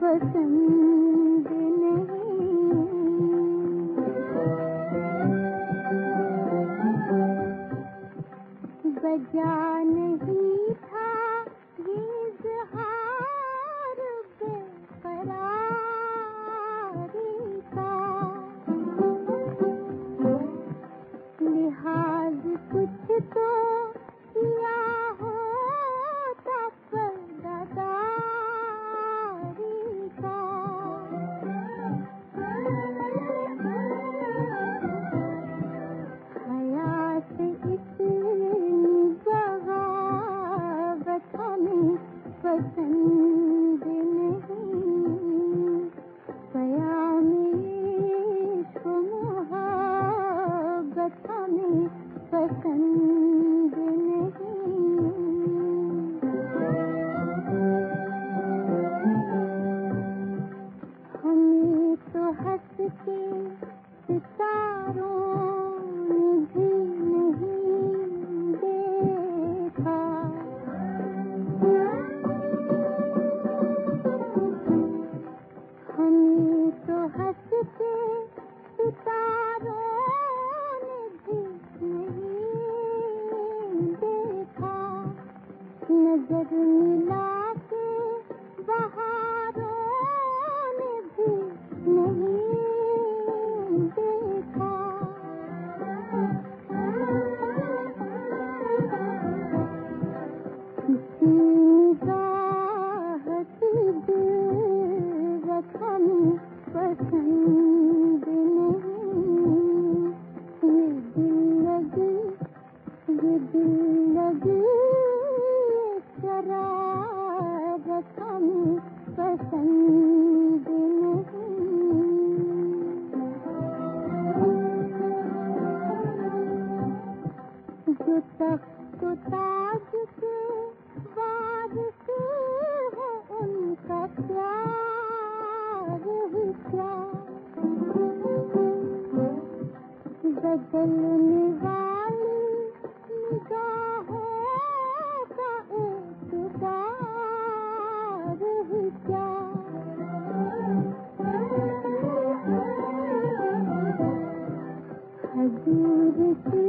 पसंद नहीं। बजा नहीं था ये इज़हार बेकरारी का, लिहाज कुछ तो किया होता पर्दादारी का। हयात इतनी बगावत हमें पसंद नहीं। क़याम इश्क़ मोहब्बत हमें पसंद नहीं। हमें तो हंस के सितारों ने भी नहीं देखा। हमें तो हंस के सितारों ने भी नहीं देखा। नजर मिला के बहारों ने भी नहीं देखा। किसी निगाह की दिलरत हमें पसंद नहीं। ये दिल लगी शरारत हमें पसंद नहीं। जो तख्त ताज के वारिस है उनका प्यार ही क्या। बदलने वाली निगाहों का एतबार ही क्या। हजूर की